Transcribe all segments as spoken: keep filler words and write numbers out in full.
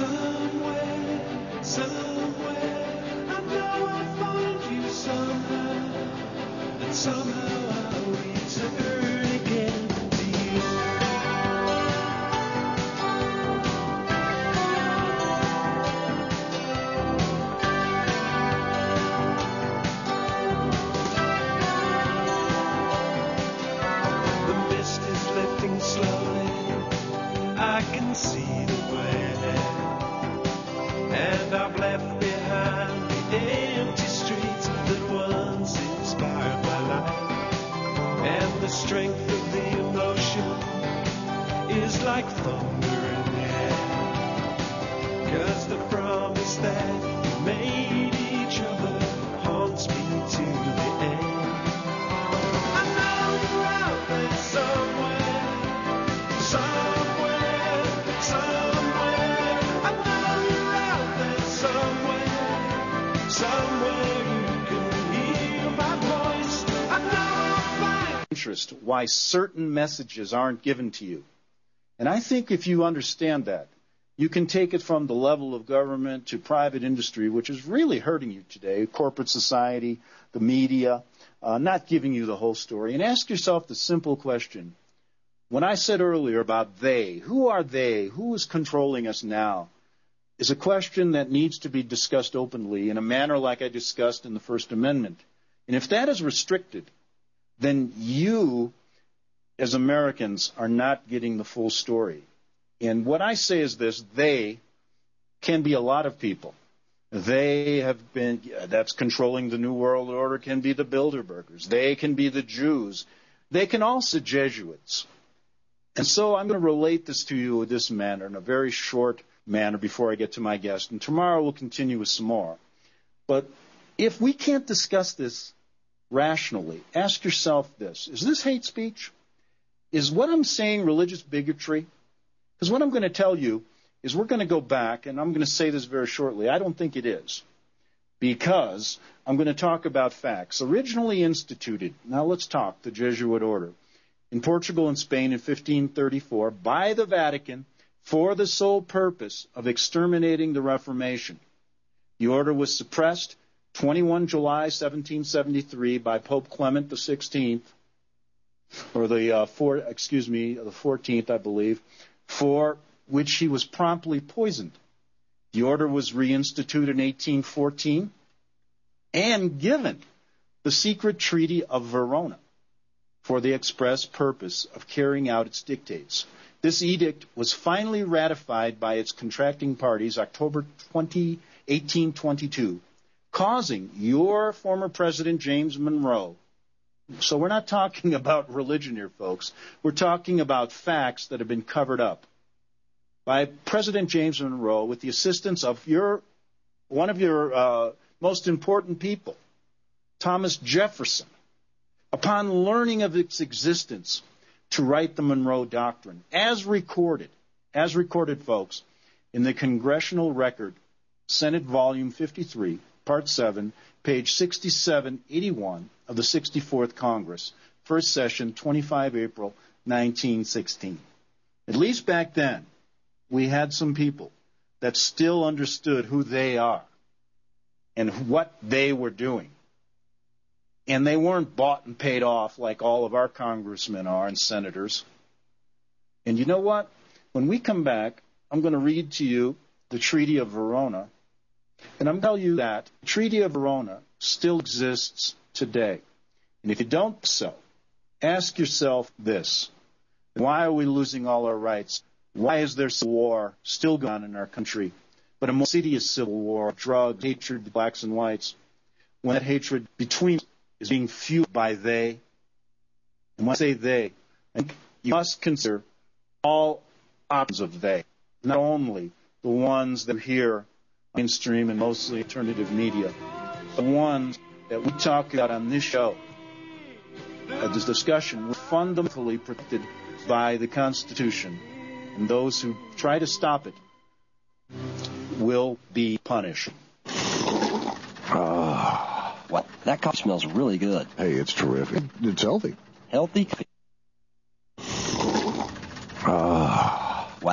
Somewhere, somewhere, I know I'll find you somehow, and somehow I'll return again to you. The mist is lifting slowly, I can see the way. And I've left behind the empty streets that once inspired my life. And the strength of the emotion is like thunder in the air. 'Cause the promise that we made each other haunts me to the end. I know you're out there somewhere, somewhere, somewhere. I know you're out there somewhere, somewhere you can hear my voice. I know I'll find interest why certain messages aren't given to you. And I think if you understand that, you can take it from the level of government to private industry, which is really hurting you today, corporate society, the media, uh, not giving you the whole story. And ask yourself the simple question. When I said earlier about they, who are they? Who is controlling us now? Is a question that needs to be discussed openly in a manner like I discussed in the First Amendment. And if that is restricted, then you, as Americans, are not getting the full story. And what I say is this: they can be a lot of people. They have been, that's controlling the New World Order, can be the Bilderbergers. They can be the Jews. They can also be Jesuits. And so I'm going to relate this to you in this manner, in a very short manner before I get to my guest. And tomorrow we'll continue with some more. But if we can't discuss this rationally, ask yourself this: is this hate speech? Is what I'm saying religious bigotry? Because what I'm going to tell you is we're going to go back, and I'm going to say this very shortly. I don't think it is, because I'm going to talk about facts. Originally instituted, now let's talk, the Jesuit order, in Portugal and Spain in fifteen thirty-four by the Vatican for the sole purpose of exterminating the Reformation. The order was suppressed the twenty-first of July seventeen seventy-three by Pope Clement the sixteenth, or the uh, four, excuse me, the fourteenth, I believe, for which he was promptly poisoned. The order was reinstituted in eighteen fourteen and given the secret Treaty of Verona for the express purpose of carrying out its dictates. This edict was finally ratified by its contracting parties October twentieth, eighteen twenty-two, causing your former President James Monroe. So we're not talking about religion here, folks. We're talking about facts that have been covered up by President James Monroe with the assistance of your one of your uh, most important people, Thomas Jefferson, upon learning of its existence, to write the Monroe Doctrine, as recorded, as recorded, folks, in the Congressional Record, Senate Volume fifty-three, Part seven, page sixty-seven eighty-one of the sixty-fourth Congress, first session, twenty-fifth of April, nineteen sixteen. At least back then, we had some people that still understood who they are and what they were doing. And they weren't bought and paid off like all of our congressmen are and senators. And you know what? When we come back, I'm going to read to you the Treaty of Verona. And I'm going to tell you that the Treaty of Verona still exists today. And if you don't so, ask yourself this: why are we losing all our rights? Why is there civil war still going on in our country, but a more insidious civil war of drugs, hatred, blacks and whites, when that hatred between is being fueled by they? And when I say they, I think you must consider all options of they, not only the ones that are here, mainstream and mostly alternative media, the ones that we talk about on this show. Uh, this discussion was fundamentally protected by the Constitution, and those who try to stop it will be punished. Ah, what? That coffee smells really good. Hey, it's terrific. It's healthy. Healthy? Ah. Wow.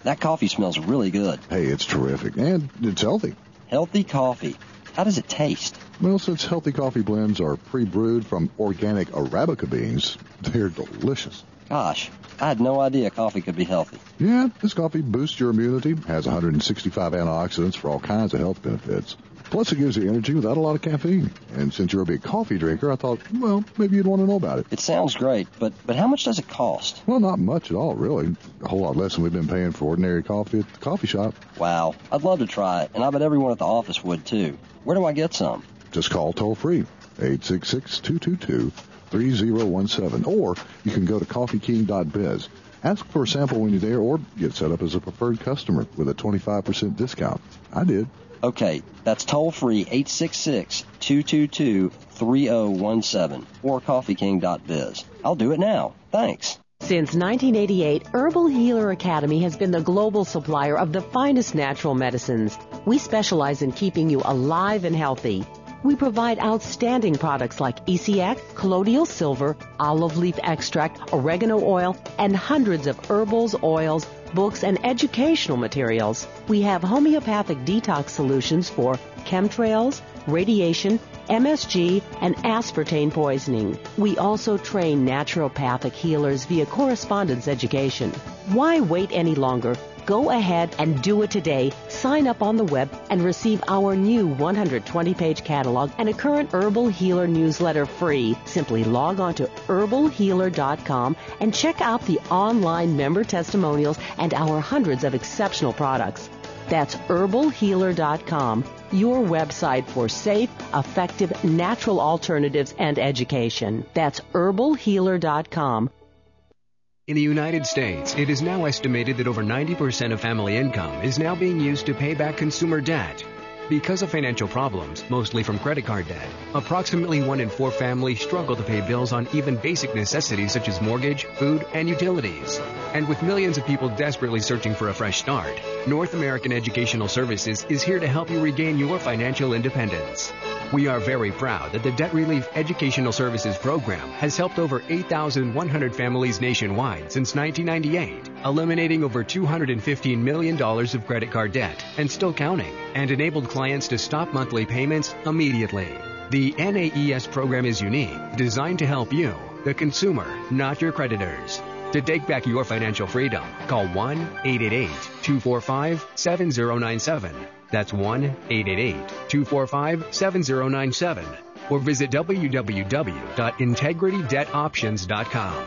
that coffee smells really good. Hey, it's terrific. And it's healthy. Healthy coffee. How does it taste? Well, since healthy coffee blends are pre-brewed from organic Arabica beans, they're delicious. Gosh, I had no idea coffee could be healthy. Yeah, this coffee boosts your immunity, has one hundred sixty-five antioxidants for all kinds of health benefits. Plus, it gives you energy without a lot of caffeine. And since you're a big coffee drinker, I thought, well, maybe you'd want to know about it. It sounds great, but, but how much does it cost? Well, not much at all, really. A whole lot less than we've been paying for ordinary coffee at the coffee shop. Wow, I'd love to try it, and I bet everyone at the office would, too. Where do I get some? Just call toll-free, eight six six, two two two, three zero one seven, or you can go to coffee king dot biz. Ask for a sample when you're there, or get set up as a preferred customer with a twenty-five percent discount. I did. Okay, that's toll-free, eight six six, two two two, three zero one seven, or coffee king dot biz. I'll do it now. Thanks. Since nineteen eighty-eight, Herbal Healer Academy has been the global supplier of the finest natural medicines. We specialize in keeping you alive and healthy. We provide outstanding products like E C X, colloidal silver, olive leaf extract, oregano oil, and hundreds of herbals, oils, books, and educational materials. We have homeopathic detox solutions for chemtrails, radiation, M S G, and aspartame poisoning. We also train naturopathic healers via correspondence education. Why wait any longer? Go ahead and do it today. Sign up on the web and receive our new one hundred twenty page catalog and a current Herbal Healer newsletter free. Simply log on to herbal healer dot com and check out the online member testimonials and our hundreds of exceptional products. That's herbal healer dot com, your website for safe, effective, natural alternatives and education. That's herbal healer dot com. In the United States, it is now estimated that over ninety percent of family income is now being used to pay back consumer debt. Because of financial problems, mostly from credit card debt, approximately one in four families struggle to pay bills on even basic necessities such as mortgage, food, and utilities. And with millions of people desperately searching for a fresh start, North American Educational Services is here to help you regain your financial independence. We are very proud that the Debt Relief Educational Services Program has helped over eight thousand one hundred families nationwide since nineteen ninety-eight, eliminating over two hundred fifteen million dollars of credit card debt and still counting, and enabled clients to stop monthly payments immediately. The N A E S program is unique, designed to help you, the consumer, not your creditors. To take back your financial freedom, call one eight eight eight, two four five, seven zero nine seven. That's one eight eight eight, two four five, seven zero nine seven. Or visit w w w dot integrity debt options dot com.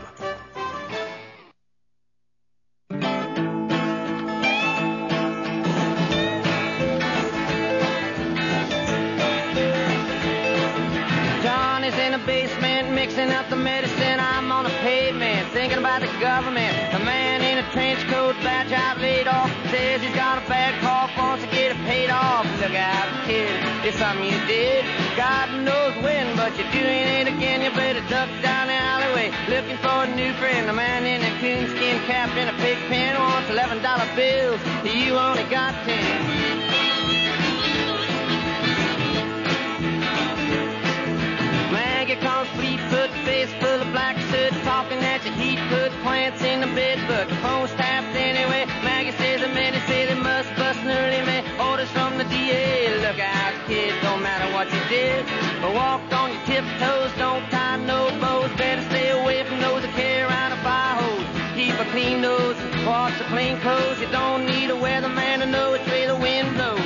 Johnny's in the basement mixing up the medicine. I'm on the pavement thinking about the government. The man in a trench coat, badge out laid off, says he's got a bad cough, wants to get it paid off. Look out, kid, it's something you did. God knows when, but you're doing it again. You better duck down the alleyway looking for a new friend. The man in a coonskin cap and a pig pen wants eleven dollar bills. You only got ten. Maggie comes fleet-foot, face full of black soot, talking at your heat, put plants in the bed, but the phone's tapped anyway. Maggie says the men say they must bust an early man. Orders from the D A, look out, kid, don't matter what you did. But walk on your tiptoes, don't tie no bows. Better stay away from those that carry around a fire hose. Keep a clean nose, wash the clean clothes. You don't need a weatherman to know which way the wind blows.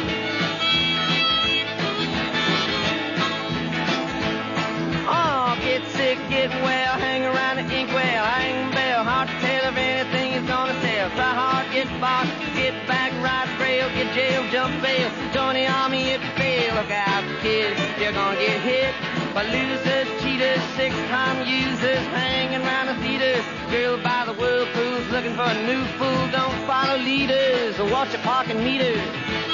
Oh, get sick, get well, hang around the inkwell, hang bell, hard to tell if anything is gonna sell. Try hard, get boxed, get back, ride rail, get jail, jump bail, join the army if you fail. Look out, kid, you're gonna get hit by losers, cheaters, six-time users, hanging around the theaters. Girl by the whirlpools, looking for a new fool, don't follow leaders, or watch your parking meters.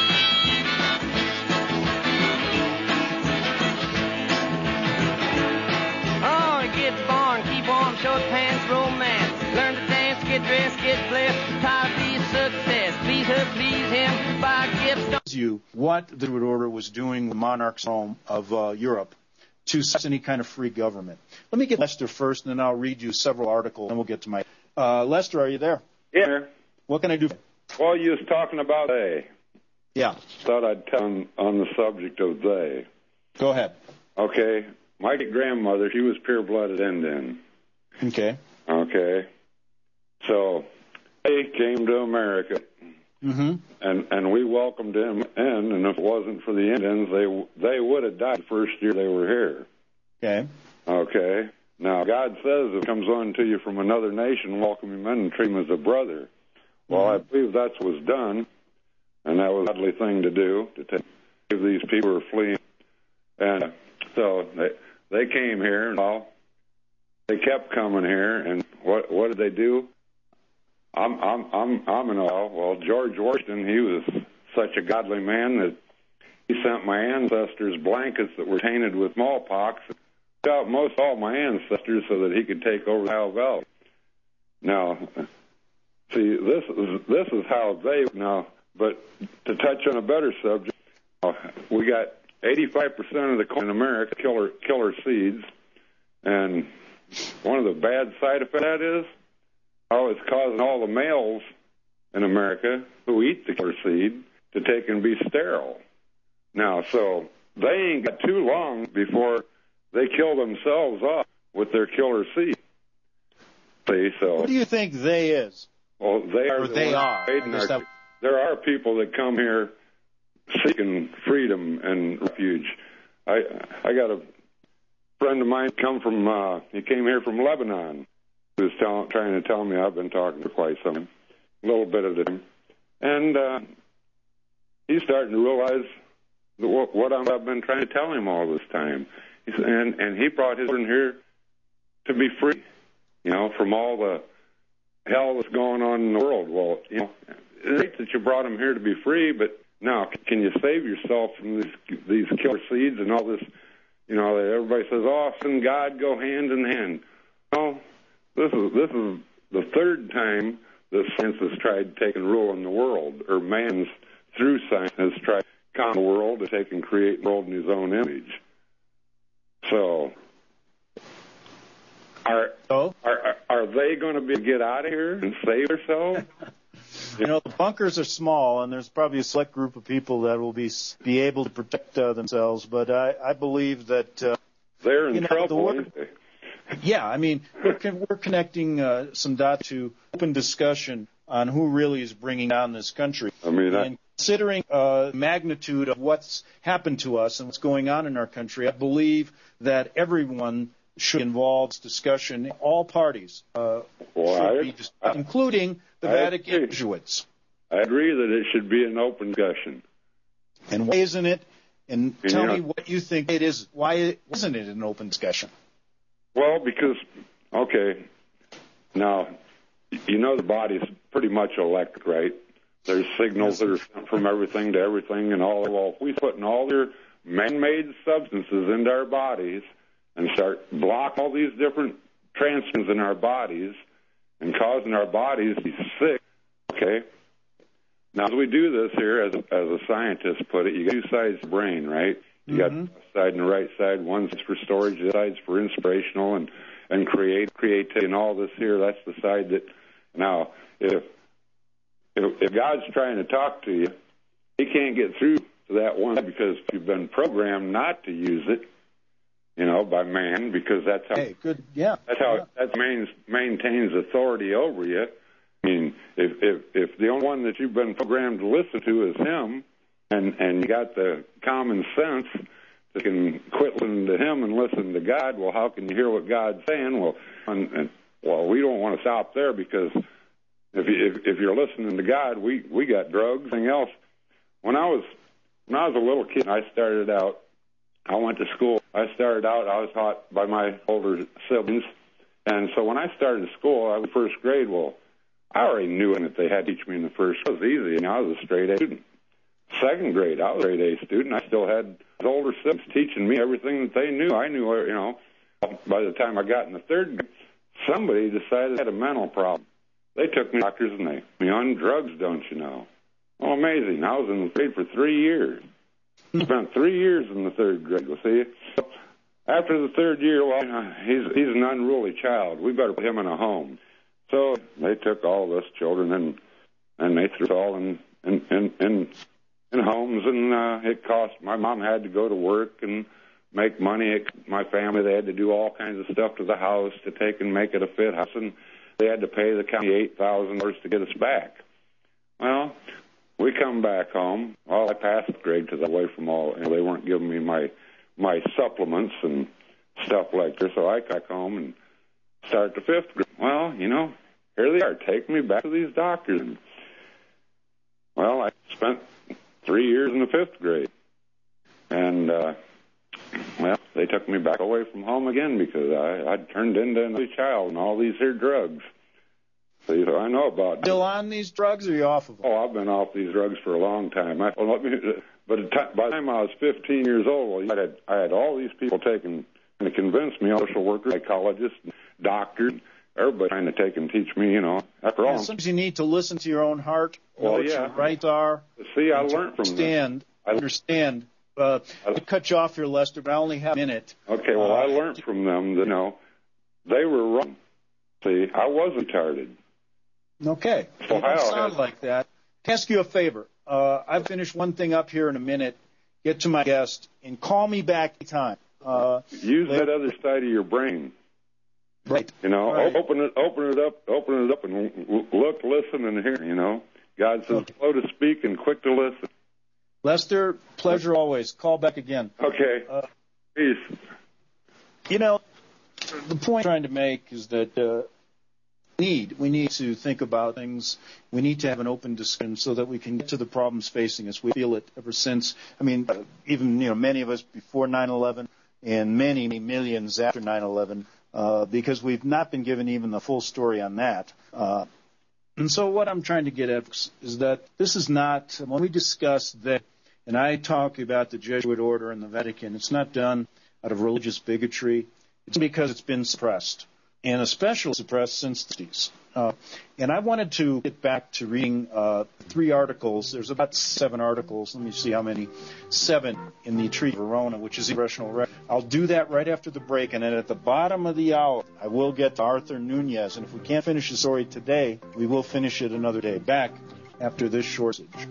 Get born, keep warm, short pants, romance. Learn to dance, get dressed, get blessed. Try to be a success. Please her, please him. Buy gifts. You what the Wood Order was doing, the monarchs home of uh, Europe, to any kind of free government. Let me get Lester first, and then I'll read you several articles, and we'll get to my. Uh, Lester, are you there? Yeah. What can I do? Well, you was talking about they. Yeah. Thought I'd tell on, on the subject of they. Go ahead. Okay. My grandmother, she was pure-blooded Indian. Okay. Okay. So they came to America, mm-hmm. and and we welcomed them in. And if it wasn't for the Indians, they they would have died the first year they were here. Okay. Okay. Now God says if it comes on to you from another nation, welcome him in and treat him as a brother. Well, mm-hmm. I believe that's what was done, and that was a godly thing to do to take these people who are fleeing. And so they they came here, and all they kept coming here. And what what did they do? I'm I'm I'm I'm in awe. Well, George Washington, he was such a godly man that he sent my ancestors blankets that were tainted with smallpox. Out most all my ancestors so that he could take over the Ohio Valley. Now, see, this is this is how they now. But to touch on a better subject, uh, we got eighty-five percent of the corn in America killer killer seeds, and one of the bad side effects of that is, oh, it's causing all the males in America who eat the killer seed to take and be sterile. Now, so they ain't got too long before they kill themselves off with their killer seed. See, so what do you think they is? Well, they are. Or the they are. Our, have... There are people that come here seeking freedom and refuge. I I got a friend of mine come from. Uh, he came here from Lebanon. He was tell, trying to tell me I've been talking for quite some time, a little bit of him, and uh, he's starting to realize that what, what I've been trying to tell him all this time. And and he brought his children here to be free, you know, from all the hell that's going on in the world. Well, you know, it's great that you brought them here to be free, but now can you save yourself from these these killer seeds and all this? You know, everybody says, "Oh, sin and God go hand in hand." No, this is this is the third time that science has tried taking rule in the world, or man's through science has tried to calm the world to take and create the world in his own image. So, are, oh? are are they going to be get out of here and save themselves? You know, the bunkers are small, and there's probably a select group of people that will be be able to protect uh, themselves. But I, I believe that uh, they're in you know, trouble. The word, yeah, I mean, we're, con- we're connecting uh, some dots to open discussion on who really is bringing down this country. I mean, I, and considering uh, the magnitude of what's happened to us and what's going on in our country, I believe that everyone should involve this discussion. All parties, uh, well, should I, be dis- I, including the I Vatican agree. Jesuits. I agree that it should be an open discussion. And why isn't it? And, and tell you know, me what you think it is. Why isn't it an open discussion? Well, because, okay, now, you know the body's pretty much electric, right? There's signals that are sent from everything to everything and all. Well, if we put in all their man-made substances into our bodies and start block all these different transmissions in our bodies and causing our bodies to be sick, okay? Now, as we do this here, as a, as a scientist put it, you got two sides of the brain, right? You mm-hmm. got the left side and the right side. One's for storage, the side's for inspirational and, and create, creativity and all this here. That's the side that, now, if, if if God's trying to talk to you, he can't get through to that one because you've been programmed not to use it, you know, by man, because that's how, hey, good. Yeah. That's how yeah. that main, maintains authority over you. I mean, if, if if the only one that you've been programmed to listen to is him, and and you got the common sense that can quit listening to him and listen to God, well, how can you hear what God's saying? Well, and, and well, we don't want to stop there because if you, if, if you're listening to God, we we got drugs, everything else. When I was when I was a little kid, I started out. I went to school. I started out. I was taught by my older siblings, and so when I started school, I was first grade. Well, I already knew that they had to teach me in the first. It was easy, and I was a straight A student. Second grade, I was a straight A student. I still had older siblings teaching me everything that they knew. I knew, you know. By the time I got in the third grade, somebody decided I had a mental problem. They took me to doctors and they put me on drugs, don't you know? Oh, amazing. I was in the grade for three years. Spent three years in the third grade. Well, see, after the third year, well, he's he's an unruly child. We better put him in a home. So they took all of us children, and and they threw it all in in in, in, in homes, and uh, it cost. My mom had to go to work and make money. It, my family, they had to do all kinds of stuff to the house to take and make it a fit house, and they had to pay the county eight thousand dollars to get us back. Well, we come back home. Well, I passed grade because I was away from all. You know, they weren't giving me my my supplements and stuff like that. So I got home and started the fifth grade. Well, you know, here they are taking me back to these doctors. And, well, I spent three years in the fifth grade, and uh, well, they took me back away from home again because I I'd turned into another child and all these here drugs. So I know about. Still on these drugs, or are you off of them? Oh, I've been off these drugs for a long time. I, well, let me, but by the time I was fifteen years old, I had I had all these people taking and convinced me, social workers, psychologists, doctors, everybody trying to take and teach me. You know, after all, yeah, sometimes you need to listen to your own heart. Know well, what yeah. your rights are. See, I learned from understand. them. I understand. Uh, I cut you off here, Lester, but I only have a minute. Okay, well, uh, I learned from them that, you know, they were wrong. See, I was retarded. Okay. So you don't sound had... like that. Can I ask you a favor? Uh, I'll finish one thing up here in a minute, get to my guest, and call me back anytime. Uh, Use later. That other side of your brain. Right. You know, right. open it, open it up, open it up, and look, listen, and hear. You know, God says, okay. Slow to speak and quick to listen. Lester, pleasure always. Call back again. Okay. Uh, Peace. You know, the point I'm trying to make is that uh, we need we need to think about things. We need to have an open discussion so that we can get to the problems facing us. We feel it ever since. I mean, uh, even you know, many of us before nine eleven and many, many millions after nine eleven, uh, because we've not been given even the full story on that. Uh, And so what I'm trying to get at is that this is not, when we discuss that, and I talk about the Jesuit order and the Vatican, it's not done out of religious bigotry. It's because it's been suppressed, and especially suppressed since the sixties. Uh, and I wanted to get back to reading uh, three articles. There's about seven articles. Let me see how many. Seven in the Treaty of Verona, which is the congressional record. I'll do that right after the break, and then at the bottom of the hour, I will get to Arthur Nunez. And if we can't finish the story today, we will finish it another day. Back after this short message.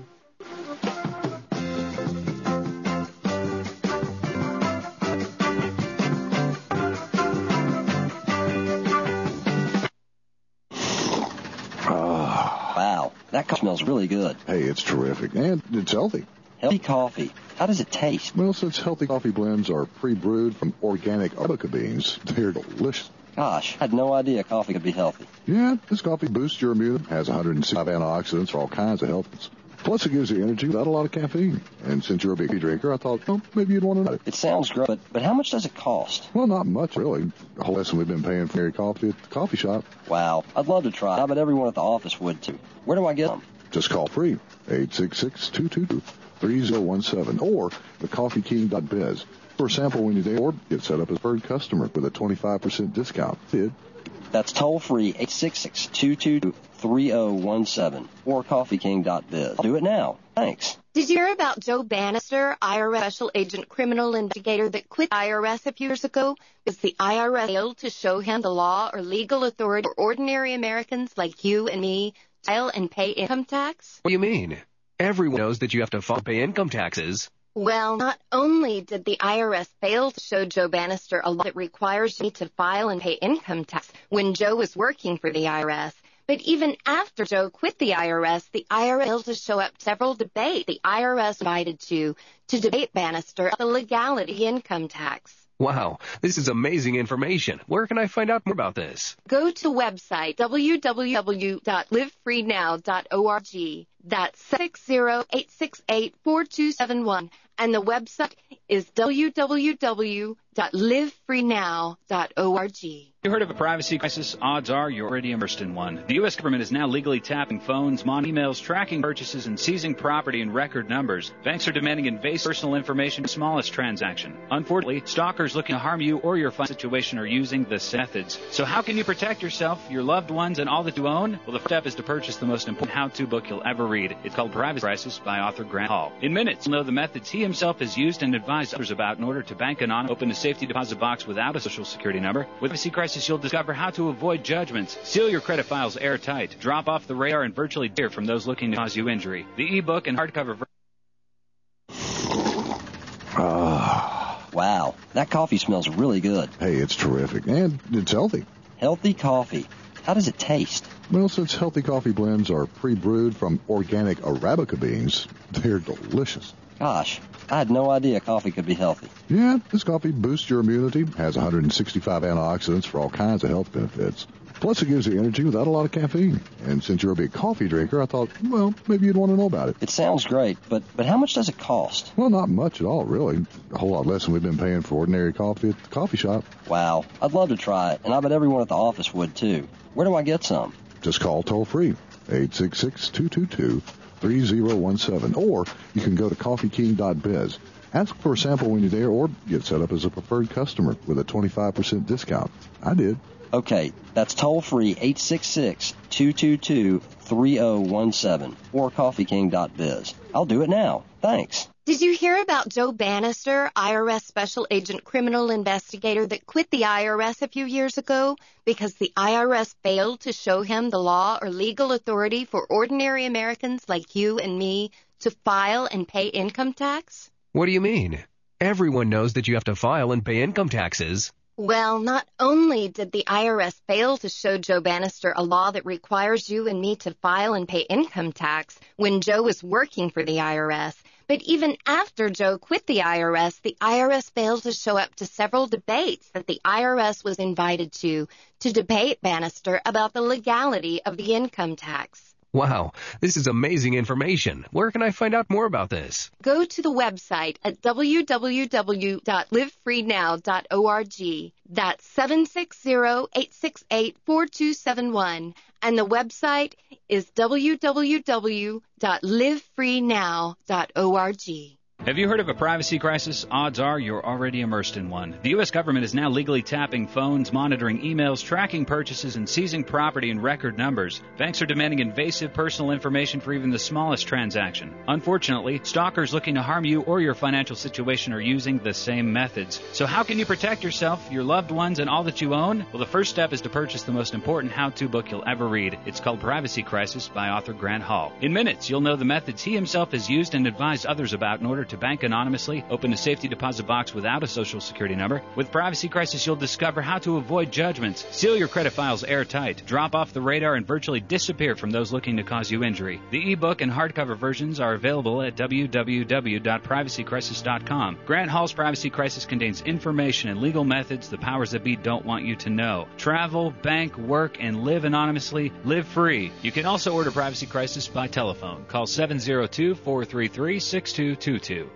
Wow, that coffee smells really good. Hey, it's terrific, and it's healthy. Healthy coffee. How does it taste? Well, since healthy coffee blends are pre-brewed from organic Arabica beans, they're delicious. Gosh, I had no idea coffee could be healthy. Yeah, this coffee boosts your immune, has one hundred sixty-five antioxidants for all kinds of health. Plus, it gives you energy without a lot of caffeine. And since you're a big drinker, I thought, oh, maybe you'd want to know it. It sounds great, but, but how much does it cost? Well, not much, really. The whole lesson we've been paying for your coffee at the coffee shop. Wow, I'd love to try. I bet everyone at the office would, too. Where do I get them? Just call free, eight six six, two two two, three zero one seven, or the coffee king dot biz. For a sample when you're there, or get set up as a preferred customer with a twenty-five percent discount. Bid. That's toll-free, eight six six, two two two, three zero one seven, or coffee king dot biz. I'll do it now. Thanks. Did you hear about Joe Bannister, I R S Special Agent Criminal Investigator that quit I R S a few years ago because the I R S failed to show him the law or legal authority for ordinary Americans like you and me to file and pay income tax? What do you mean? Everyone knows that you have to file pay income taxes. Well, not only did the I R S fail to show Joe Bannister a law that requires you to file and pay income tax when Joe was working for the I R S, but even after Joe quit the I R S, the I R S failed to show up several debates the I R S invited to to debate Bannister on the legality of income tax. Wow, this is amazing information. Where can I find out more about this? Go to website w w w dot live free now dot org. That's six zero eight six eight four two seven one. And the website is w w w dot live free now dot org. You heard of a privacy crisis? Odds are you're already immersed in one. The U S government is now legally tapping phones, monitoring emails, tracking purchases, and seizing property in record numbers. Banks are demanding invasive personal information for the smallest transaction. Unfortunately, stalkers looking to harm you or your financial situation are using the methods. So how can you protect yourself, your loved ones, and all that you own? Well, the first step is to purchase the most important how-to book you'll ever read. It's called Privacy Crisis by author Grant Hall. In minutes, you'll know the methods he himself has used and advised advise others about in order to bank anonymous. Open a safety deposit box without a social security number. With Privacy Crisis, you'll discover how to avoid judgments, seal your credit files airtight, drop off the radar, and virtually disappear from those looking to cause you injury. The ebook and hardcover version. Ah. Wow, that coffee smells really good. Hey, it's terrific, and it's healthy. Healthy coffee. How does it taste? Well, since healthy coffee blends are pre-brewed from organic Arabica beans, they're delicious. Gosh, I had no idea coffee could be healthy. Yeah, this coffee boosts your immunity, has one hundred sixty-five antioxidants for all kinds of health benefits. Plus, it gives you energy without a lot of caffeine. And since you're a big coffee drinker, I thought, well, maybe you'd want to know about it. It sounds great, but, but how much does it cost? Well, not much at all, really. A whole lot less than we've been paying for ordinary coffee at the coffee shop. Wow, I'd love to try it, and I bet everyone at the office would, too. Where do I get some? Just call toll-free, eight six six, two two two, three zero one seven, or you can go to coffee king dot biz. Ask for a sample when you're there, or get set up as a preferred customer with a twenty-five percent discount. I did. Okay, that's toll-free, eight six six, two two two, three zero one seven, or coffee king dot biz. I'll do it now. Thanks. Did you hear about Joe Bannister, I R S Special Agent Criminal Investigator that quit the I R S a few years ago because the I R S failed to show him the law or legal authority for ordinary Americans like you and me to file and pay income tax? What do you mean? Everyone knows that you have to file and pay income taxes. Well, not only did the I R S fail to show Joe Bannister a law that requires you and me to file and pay income tax when Joe was working for the I R S, but even after Joe quit the I R S, the I R S failed to show up to several debates that the I R S was invited to, to debate Bannister about the legality of the income tax. Wow, this is amazing information. Where can I find out more about this? Go to the website at w w w dot live free now dot org. That's seven six zero, eight six eight, four two seven one. And the website is w w w dot live free now dot org. Have you heard of a privacy crisis? Odds are you're already immersed in one. The U S government is now legally tapping phones, monitoring emails, tracking purchases, and seizing property in record numbers. Banks are demanding invasive personal information for even the smallest transaction. Unfortunately, stalkers looking to harm you or your financial situation are using the same methods. So how can you protect yourself, your loved ones, and all that you own? Well, the first step is to purchase the most important how-to book you'll ever read. It's called Privacy Crisis by author Grant Hall. In minutes, you'll know the methods he himself has used and advised others about in order to bank anonymously, open a safety deposit box without a social security number. With Privacy Crisis, you'll discover how to avoid judgments, seal your credit files airtight, drop off the radar, and virtually disappear from those looking to cause you injury. The ebook and hardcover versions are available at w w w dot privacy crisis dot com. Grant Hall's Privacy Crisis contains information and legal methods the powers that be don't want you to know. Travel, bank, work, and live anonymously. Live free. You can also order Privacy Crisis by telephone. Call seven zero two, four three three, six two two two.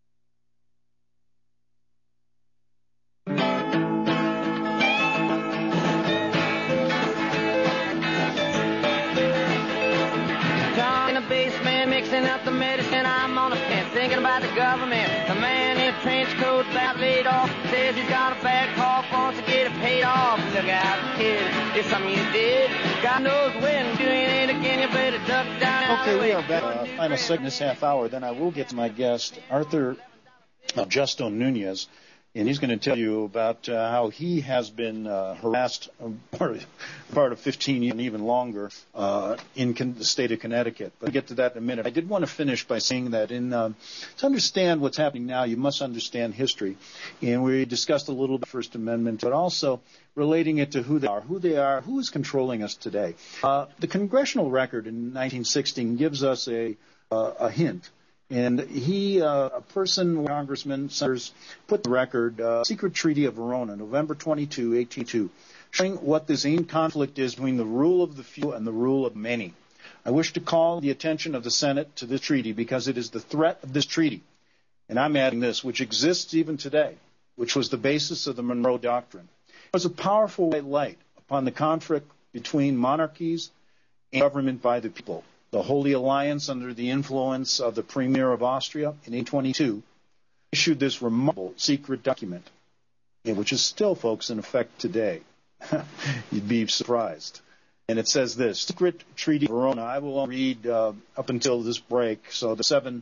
Mixing up the medicine, I'm on a fence, thinking about the government. The man in a trench coat about laid off says he's got a bad cough, wants to get it paid off. Look out, kid, it's something you did. God knows when, doing it again, you better duck down. Okay, we are back. Uh, final segment this half hour. Then I will get to my guest, Arthur uh, Justo Nunez. And he's going to tell you about uh, how he has been uh, harassed uh, part, of, part of fifteen years and even longer uh, in con- the state of Connecticut. But I'll get to that in a minute. I did want to finish by saying that in uh, to understand what's happening now, you must understand history. And we discussed a little bit First Amendment, but also relating it to who they are, who they are, who is controlling us today. Uh, the congressional record in nineteen sixteen gives us a, uh, a hint. And he, uh, a person, congressman, senators, put the record, uh, Secret Treaty of Verona, November twenty-second, eighteen oh two, showing what this ancient conflict is between the rule of the few and the rule of many. I wish to call the attention of the Senate to this treaty because it is the threat of this treaty, and I'm adding this, which exists even today, which was the basis of the Monroe Doctrine. It was a powerful white light upon the conflict between monarchies and government by the people. The Holy Alliance, under the influence of the Premier of Austria in eighteen twenty-two, issued this remarkable secret document, which is still, folks, in effect today. You'd be surprised. And it says this, Secret Treaty of Verona. I will read uh, up until this break, so the seven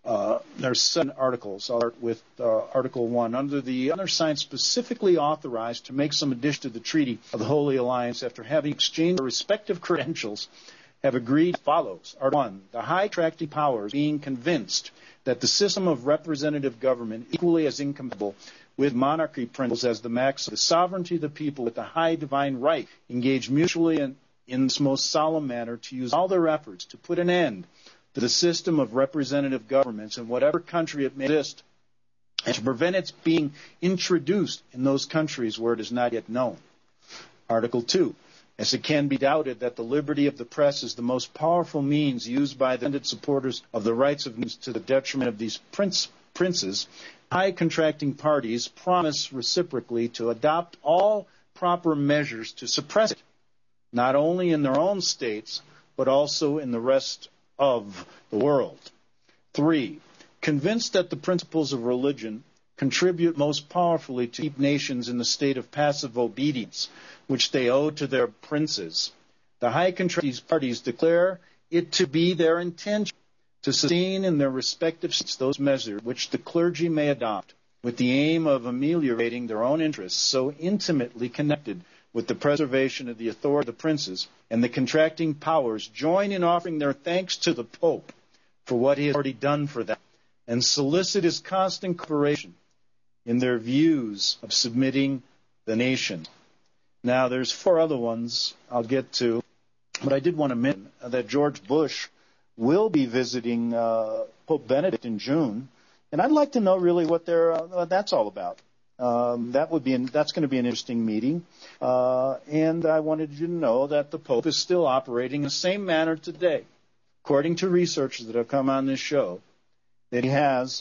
Uh, there's seven articles. I'll start with uh, Article one. Under the undersigned specifically authorized to make some addition to the Treaty of the Holy Alliance after having exchanged their respective credentials, have agreed as follows. Article one. The high contracting powers being convinced that the system of representative government equally as incompatible with monarchy principles as the max of the sovereignty of the people with the high divine right, engage mutually in, in this most solemn manner to use all their efforts to put an end to the system of representative governments in whatever country it may exist, and to prevent its being introduced in those countries where it is not yet known. Article two. As it can be doubted that the liberty of the press is the most powerful means used by the supporters of the rights of news to the detriment of these prince, princes, high contracting parties promise reciprocally to adopt all proper measures to suppress it, not only in their own states, but also in the rest of the world. Three, convinced that the principles of religion contribute most powerfully to keep nations in the state of passive obedience, which they owe to their princes, the high contracting parties declare it to be their intention to sustain in their respective states those measures which the clergy may adopt with the aim of ameliorating their own interests so intimately connected with the preservation of the authority of the princes, and the contracting powers join in offering their thanks to the Pope for what he has already done for them, and solicit his constant cooperation in their views of submitting the nation. Now, there's four other ones I'll get to, but I did want to mention that George Bush will be visiting uh, Pope Benedict in June, and I'd like to know really what they're, uh, what that's all about. Um, that would be an, that's going to be an interesting meeting, uh, and I wanted you to know that the Pope is still operating in the same manner today, according to researchers that have come on this show, that he has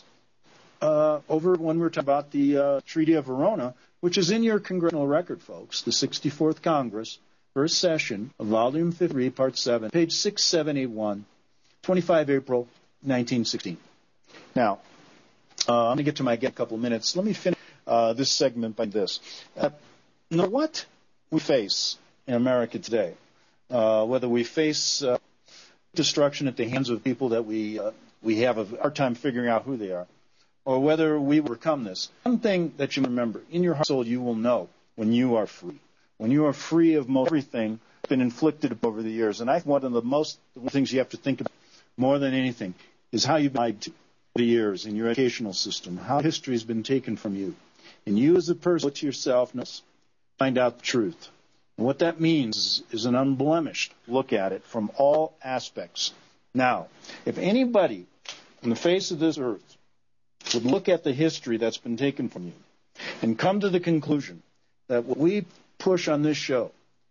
uh, over when we were talking about the uh, Treaty of Verona, which is in your congressional record, folks, the sixty-fourth Congress, first session of Volume fifty-three, Part seven, page six seven eight one, twenty-five April nineteen sixteen. Now, uh, I'm going to get to my get a couple of minutes. Let me finish uh, this segment by this. Uh, you know what we face in America today, uh, whether we face uh, destruction at the hands of people that we uh, we have a hard time figuring out who they are, or whether we overcome this. One thing that you remember, in your heart and soul, you will know when you are free. When you are free of most everything that's been inflicted over the years. And I think one of the most the things you have to think about more than anything is how you've been lied to over the years in your educational system, how history has been taken from you. And you as a person, look to yourself, find out the truth. And what that means is, is an unblemished look at it from all aspects. Now, if anybody on the face of this earth would look at the history that's been taken from you and come to the conclusion that what we push on this show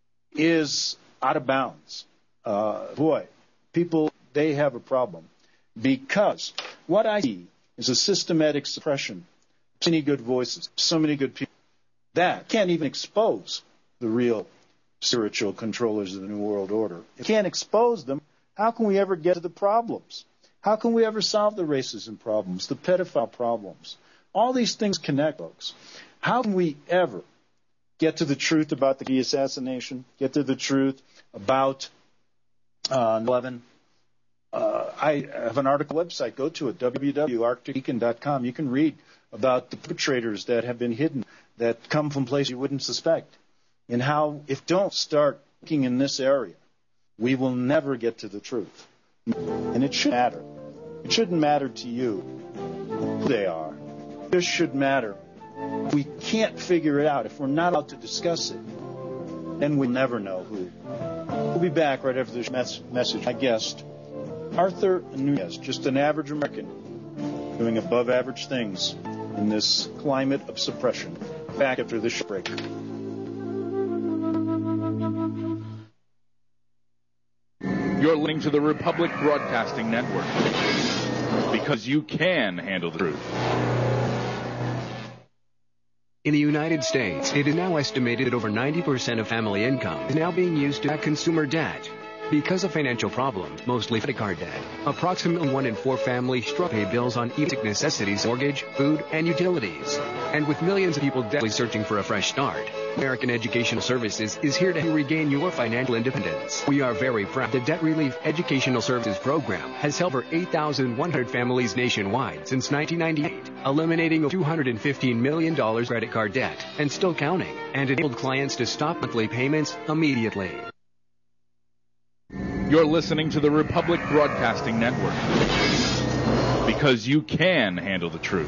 is out of bounds, uh, boy, people, they have a problem. Because what I see is a systematic suppression of so many good voices, so many good people, that can't even expose the real spiritual controllers of the New World Order. If we can't expose them, how can we ever get to the problems? How can we ever solve the racism problems, the pedophile problems? All these things connect, folks. How can we ever get to the truth about the Kennedy assassination, get to the truth about uh, nine eleven? Uh, I have an article website. Go to it, w w w dot arctic beacon dot com. You can read about the perpetrators that have been hidden, that come from places you wouldn't suspect, and how, if we don't start looking in this area, we will never get to the truth. And it should matter. It shouldn't matter to you who they are. This should matter. We can't figure it out. If we're not allowed to discuss it, then we'll never know who. We'll be back right after this mes- message. My guest, Arthur Nunez, just an average American doing above average things in this climate of suppression. Back after this break. You're listening to the Republic Broadcasting Network, because you can handle the truth. In the United States, it is now estimated that over ninety percent of family income is now being used to back consumer debt. Because of financial problems, mostly credit card debt, approximately one in four families struggle to pay bills on basic necessities, mortgage, food, and utilities. And with millions of people desperately searching for a fresh start, American Educational Services is here to regain your financial independence. We are very proud the Debt Relief Educational Services Program has helped over eight thousand one hundred families nationwide since nineteen ninety-eight, eliminating two hundred fifteen million dollars credit card debt and still counting, and enabled clients to stop monthly payments immediately. You're listening to the Republic Broadcasting Network, because you can handle the truth.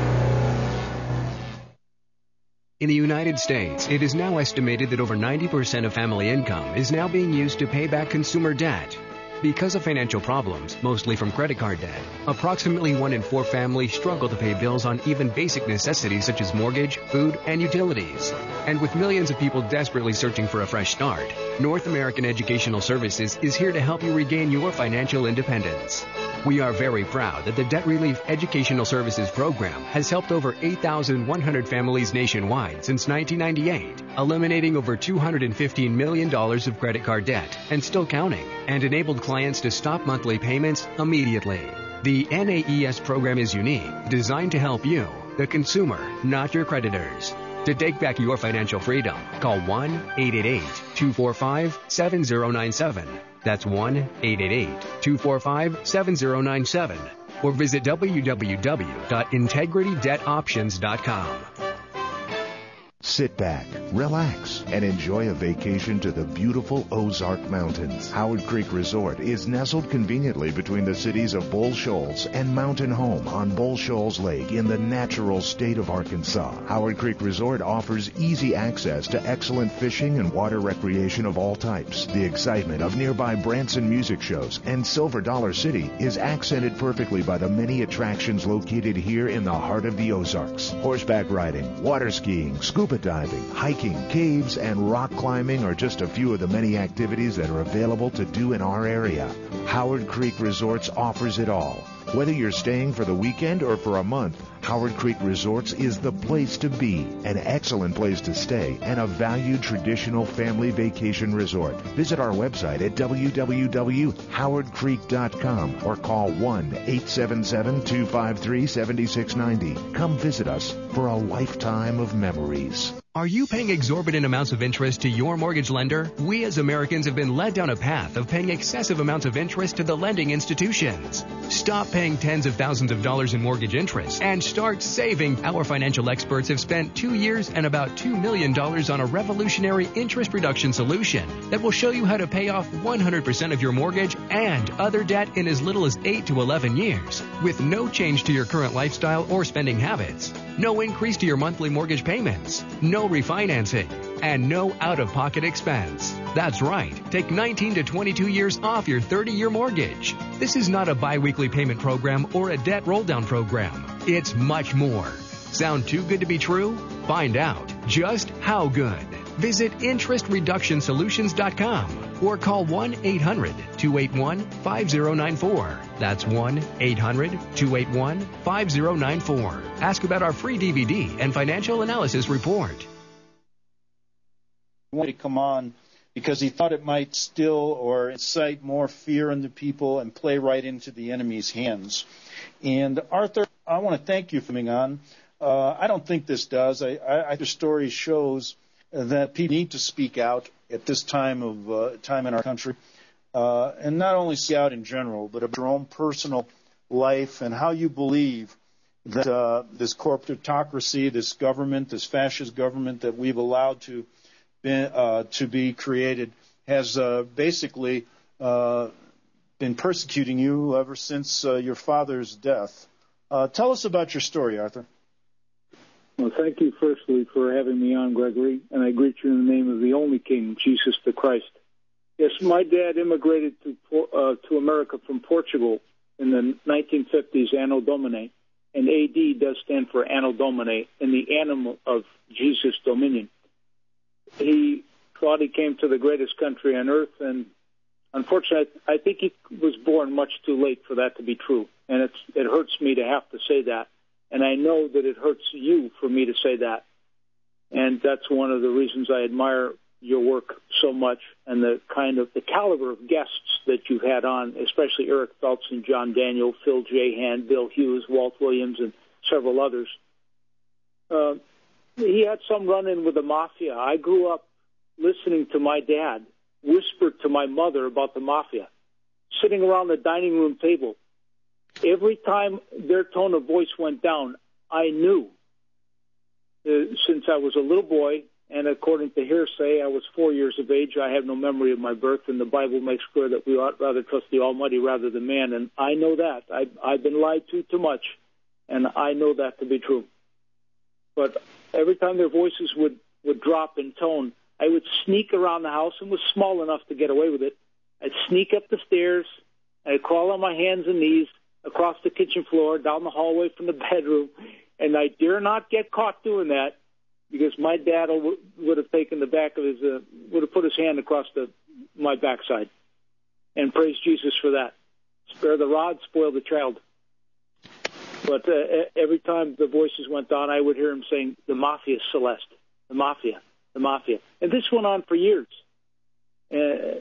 In the United States, it is now estimated that over ninety percent of family income is now being used to pay back consumer debt. Because of financial problems, mostly from credit card debt, approximately one in four families struggle to pay bills on even basic necessities such as mortgage, food, and utilities. And with millions of people desperately searching for a fresh start, North American Educational Services is here to help you regain your financial independence. We are very proud that the Debt Relief Educational Services Program has helped over eight thousand one hundred families nationwide since nineteen ninety-eight, eliminating over two hundred fifteen million dollars of credit card debt and still counting, and enabled clients to stop monthly payments immediately. The N A E S program is unique, designed to help you, the consumer, not your creditors. To take back your financial freedom, call one eight eight eight, two four five, seven zero nine seven. That's one eight eight eight, two four five, seven zero nine seven. Or visit w w w dot integrity debt options dot com. Sit back, relax, and enjoy a vacation to the beautiful Ozark Mountains. Howard Creek Resort is nestled conveniently between the cities of Bull Shoals and Mountain Home on Bull Shoals Lake in the natural state of Arkansas. Howard Creek Resort offers easy access to excellent fishing and water recreation of all types. The excitement of nearby Branson music shows and Silver Dollar City is accented perfectly by the many attractions located here in the heart of the Ozarks. Horseback riding, water skiing, scuba diving, hiking, caves, and rock climbing are just a few of the many activities that are available to do in our area. Howard Creek Resorts offers it all. Whether you're staying for the weekend or for a month, Howard Creek Resorts is the place to be, an excellent place to stay, and a valued traditional family vacation resort. Visit our website at w w w dot howard creek dot com or call one eight seven seven, two five three, seven six nine zero. Come visit us for a lifetime of memories. Are you paying exorbitant amounts of interest to your mortgage lender? We as Americans have been led down a path of paying excessive amounts of interest to the lending institutions. Stop paying tens of thousands of dollars in mortgage interest and start saving. Our financial experts have spent two years and about two million dollars on a revolutionary interest reduction solution that will show you how to pay off one hundred percent of your mortgage and other debt in as little as eight to eleven years with no change to your current lifestyle or spending habits. No increase to your monthly mortgage payments. No refinancing. And no out-of-pocket expense. That's right. Take nineteen to twenty-two years off your thirty-year mortgage. This is not a bi-weekly payment program or a debt roll-down program. It's much more. Sound too good to be true? Find out just how good. Visit interest reduction solutions dot com or call one eight hundred, two eight one, five zero nine four. That's one eight hundred, two eight one, five zero nine four. Ask about our free D V D and financial analysis report. He wanted to come on because he thought it might still or incite more fear in the people and play right into the enemy's hands. And Arthur, I want to thank you for coming on. Uh, I don't think this does. I, I, I the story shows that people need to speak out at this time of uh, time in our country, uh, and not only speak out in general, but about your own personal life and how you believe that uh, this corporatocracy, this government, this fascist government that we've allowed to be, uh, to be created, has uh, basically uh, been persecuting you ever since uh, your father's death. Uh, tell us about your story, Arthur. Well, thank you, firstly, for having me on, Gregory, and I greet you in the name of the only King, Jesus the Christ. Yes, my dad immigrated to uh, to America from Portugal in the nineteen fifties, Anno Domini, and A D does stand for Anno Domini, in the animal of Jesus' dominion. He thought he came to the greatest country on earth, and unfortunately, I think he was born much too late for that to be true, and it's, it hurts me to have to say that. And I know that it hurts you for me to say that. And that's one of the reasons I admire your work so much and the kind of the caliber of guests that you've had on, especially Eric Phelps and John Daniel, Phil Jahan, Bill Hughes, Walt Williams, and several others. Uh, he had some run-in with the mafia. I grew up listening to my dad whisper to my mother about the mafia, sitting around the dining room table. Every time their tone of voice went down, I knew, uh, since I was a little boy, and according to hearsay, I was four years of age. I have no memory of my birth, and the Bible makes clear that we ought rather trust the Almighty rather than man, and I know that. I, I've been lied to too much, and I know that to be true. But every time their voices would, would drop in tone, I would sneak around the house and was small enough to get away with it. I'd sneak up the stairs, I'd crawl on my hands and knees across the kitchen floor, down the hallway from the bedroom, and I dare not get caught doing that because my dad would have taken the back of his, uh, would have put his hand across the my backside. And praise Jesus for that. Spare the rod, spoil the child. But uh, every time the voices went on, I would hear him saying, the mafia, Celeste, the mafia, the mafia. And this went on for years. Uh,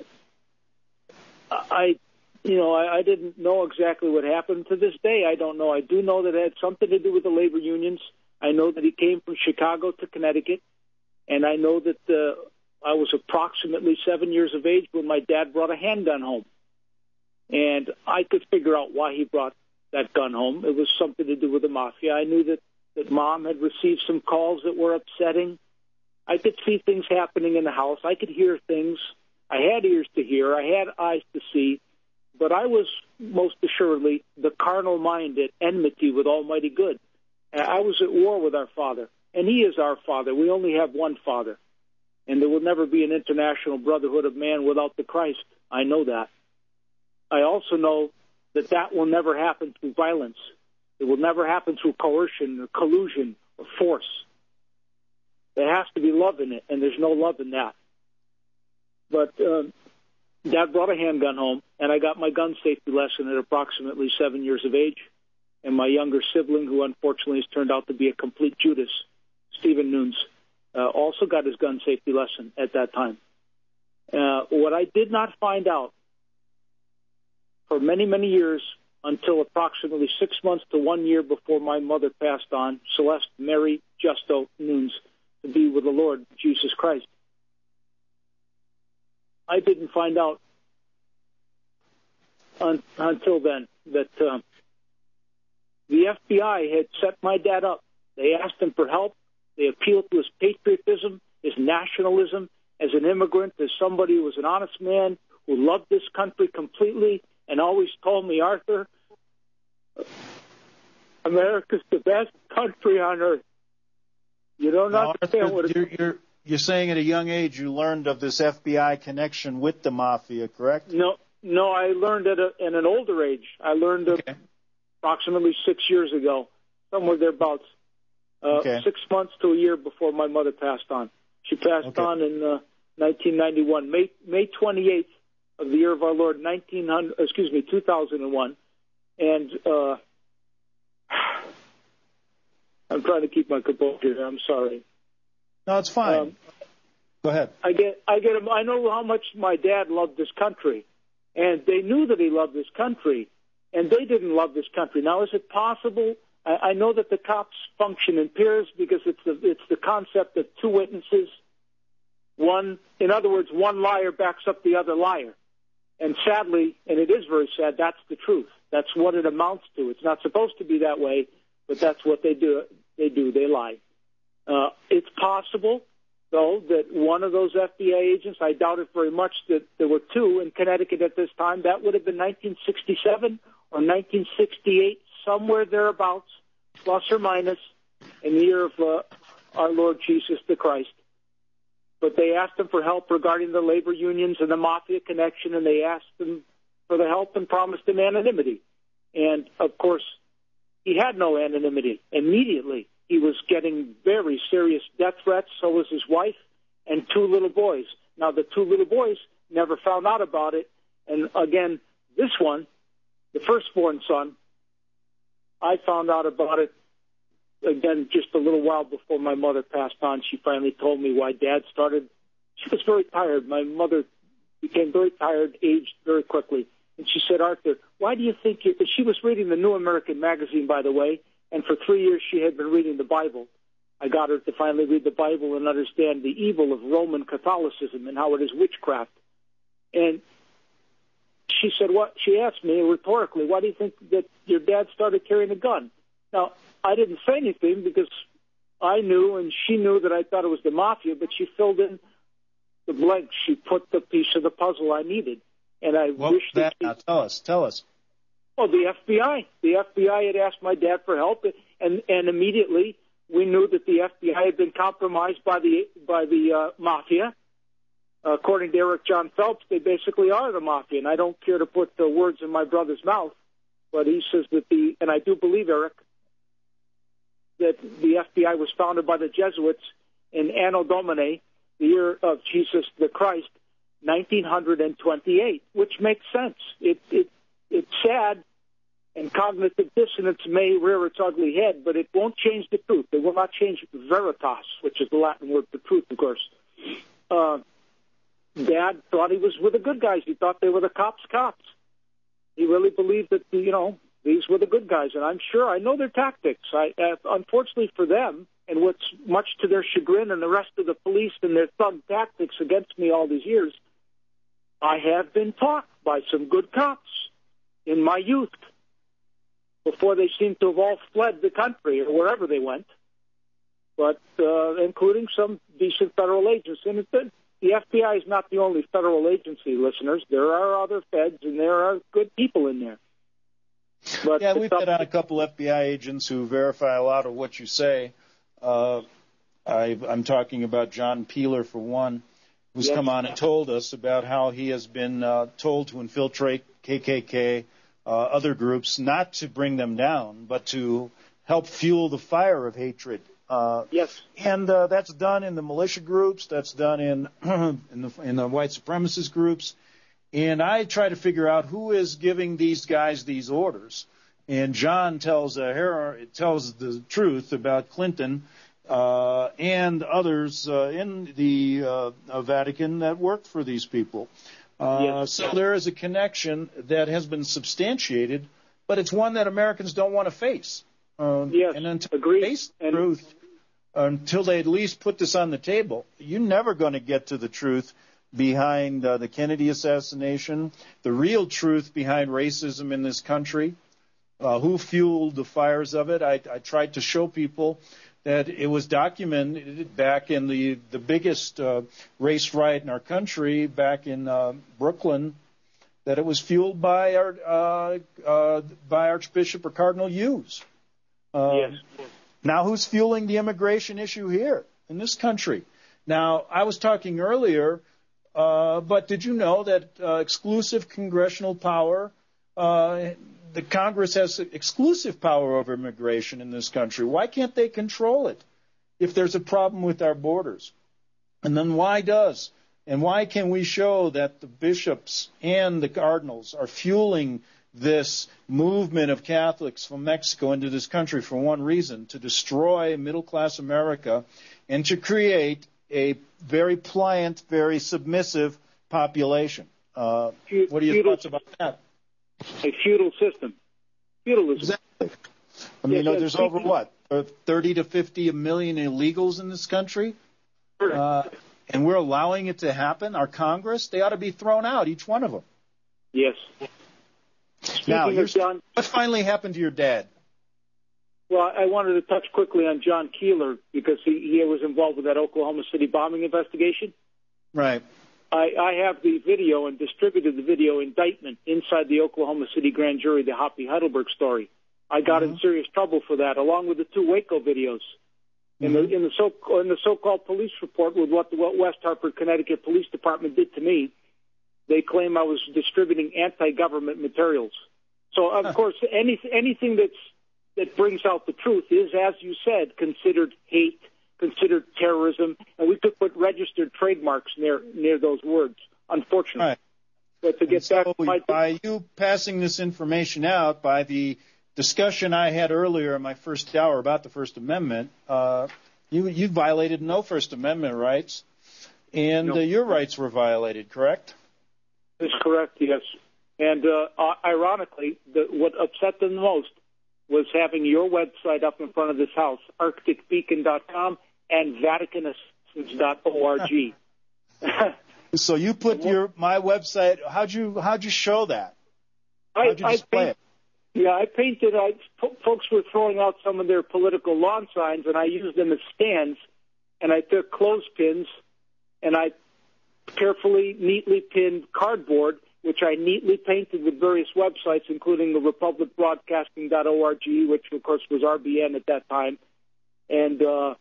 I, you know, I, I didn't know exactly what happened. To this day, I don't know. I do know that it had something to do with the labor unions. I know that he came from Chicago to Connecticut, and I know that uh, I was approximately seven years of age when my dad brought a handgun home. And I could figure out why he brought that gun home. It was something to do with the mafia. I knew that, that Mom had received some calls that were upsetting. I could see things happening in the house. I could hear things. I had ears to hear. I had eyes to see. But I was most assuredly the carnal mind at enmity with Almighty Good. I was at war with our Father, and He is our Father. We only have one Father, and there will never be an international brotherhood of man without the Christ. I know that. I also know that that will never happen through violence. It will never happen through coercion or collusion or force. There has to be love in it, and there's no love in that. But uh, Dad brought a handgun home, and I got my gun safety lesson at approximately seven years of age. And my younger sibling, who unfortunately has turned out to be a complete Judas, Stephen Nunes, uh, also got his gun safety lesson at that time. Uh, what I did not find out for many, many years until approximately six months to one year before my mother passed on, Celeste Mary Justo Nunes, to be with the Lord Jesus Christ. I didn't find out un- until then that uh, the F B I had set my dad up. They asked him for help. They appealed to his patriotism, his nationalism, as an immigrant, as somebody who was an honest man who loved this country completely and always told me, Arthur, America's the best country on earth. You don't now, understand Arthur, what it you're, is. you're, you're saying at a young age you learned of this F B I connection with the mafia, correct? No, no, I learned at, a, at an older age. I learned okay. approximately six years ago, somewhere thereabouts, uh, okay. six months to a year before my mother passed on. She passed okay. on in uh, nineteen ninety-one, May May twenty-eighth of the year of our Lord, nineteen hundred, excuse me, two thousand one, and uh, I'm trying to keep my composure. I'm sorry. No, it's fine. Um, Go ahead. I get, I get, I know how much my dad loved this country, and they knew that he loved this country, and they didn't love this country. Now, is it possible? I, I know that the cops function in pairs because it's the it's the concept of two witnesses. One, in other words, one liar backs up the other liar, and sadly, and it is very sad, that's the truth. That's what it amounts to. It's not supposed to be that way, but that's what they do. They do. They lie. Uh, it's possible, though, that one of those F B I agents, I doubt it very much that there were two in Connecticut at this time. That would have been nineteen sixty-seven or nineteen sixty-eight, somewhere thereabouts, plus or minus, in the year of uh, our Lord Jesus the Christ. But they asked him for help regarding the labor unions and the mafia connection, and they asked him for the help and promised him anonymity. And, of course, he had no anonymity. Immediately, he was getting very serious death threats. So was his wife and two little boys. Now, the two little boys never found out about it. And, again, this one, the firstborn son, I found out about it, again, just a little while before my mother passed on. She finally told me why Dad started she was very tired. My mother became very tired, aged very quickly. And she said, Arthur, why do you think you... She was reading the New American Magazine, by the way, and for three years she had been reading the Bible. I got her to finally read the Bible and understand the evil of Roman Catholicism and how it is witchcraft. And she said, what? She asked me rhetorically, why do you think that your dad started carrying a gun? Now, I didn't say anything because I knew and she knew that I thought it was the mafia, but she filled in the blanks. She put the piece of the puzzle I needed. And I what wish that, that she... now tell us, tell us. Oh, the F B I. The F B I had asked my dad for help, and, and immediately we knew that the F B I had been compromised by the by the uh, mafia. Uh, according to Eric John Phelps, they basically are the mafia, and I don't care to put the words in my brother's mouth, but he says that the, and I do believe, Eric, that the F B I was founded by the Jesuits in Anno Domini, the year of Jesus the Christ, nineteen twenty-eight, which makes sense. It, it, it's sad, and cognitive dissonance may rear its ugly head, but it won't change the truth. It will not change veritas, which is the Latin word for truth, of course. Uh, Dad thought he was with the good guys. He thought they were the cops' cops. He really believed that, you know, these were the good guys, and I'm sure I know their tactics. I, uh, unfortunately for them, and what's much to their chagrin and the rest of the police and their thug tactics against me all these years, I have been taught by some good cops in my youth before they seem to have all fled the country or wherever they went, but uh, including some decent federal agents. And it's been, the F B I is not the only federal agency, listeners. There are other feds, and there are good people in there. But yeah, we've had on a couple F B I agents who verify a lot of what you say. Uh, I, I'm talking about John Peeler, for one, who's yes. come on and told us about how he has been uh, told to infiltrate K K K, uh, other groups, not to bring them down, but to help fuel the fire of hatred. Uh, yes. And uh, that's done in the militia groups. That's done in in, the, in the white supremacist groups. And I try to figure out who is giving these guys these orders. And John tells uh, Her- tells the truth about Clinton uh, and others uh, in the uh, uh, Vatican that worked for these people. Uh, yes. So there is a connection that has been substantiated, but it's one that Americans don't want to face. Uh, yes, and until agreed. they face the truth, until they at least put this on the table, you're never going to get to the truth behind uh, the Kennedy assassination, the real truth behind racism in this country, uh, who fueled the fires of it. I, I tried to show people that it was documented back in the, the biggest uh, race riot in our country, back in uh, Brooklyn, that it was fueled by our uh, uh, by Archbishop or Cardinal Hughes. Uh, yes. Now, who's fueling the immigration issue here in this country? Now, I was talking earlier, uh, but did you know that uh, exclusive congressional power, uh, the Congress has exclusive power over immigration in this country? Why can't they control it if there's a problem with our borders? And then why does? And why can we show that the bishops and the cardinals are fueling this movement of Catholics from Mexico into this country for one reason, to destroy middle-class America and to create a very pliant, very submissive population? Uh, what are your feudal, thoughts about that? A feudal system. Feudalism. Exactly. I mean, yes, you know, there's over, speaking, what, thirty to fifty million illegals in this country? Uh, and we're allowing it to happen? Our Congress? They ought to be thrown out, each one of them. Yes. Now, John, what finally happened to your dad? Well, I wanted to touch quickly on John Keeler because he, he was involved with that Oklahoma City bombing investigation. Right. I, I have the video and distributed the video indictment inside the Oklahoma City grand jury, the Hoppy Heidelberg story. I got mm-hmm. in serious trouble for that, along with the two Waco videos. Mm-hmm. In the in the so in the so-called police report with what the West Hartford, Connecticut Police Department did to me, they claim I was distributing anti-government materials. So, of huh. course, any, anything that's, that brings out the truth is, as you said, considered hate, considered terrorism, and we could put registered trademarks near near those words, unfortunately. Right. But to get so back to my... by you passing this information out, by the discussion I had earlier in my first hour about the First Amendment, uh, you, you violated no First Amendment rights. And No. uh, your rights were violated, correct? That's correct, yes. And uh, uh, ironically, the, what upset them the most was having your website up in front of this house, arctic beacon dot com and vatican assistance dot org. So you put your my website. How'd you how'd you show that? How'd you I, display I paint, it? Yeah, I painted. I, folks were throwing out some of their political lawn signs, and I used them as stands. And I took clothespins, and I carefully, neatly pinned cardboard, which I neatly painted with various websites, including the republic broadcasting dot org, which, of course, was R B N at that time, and uh,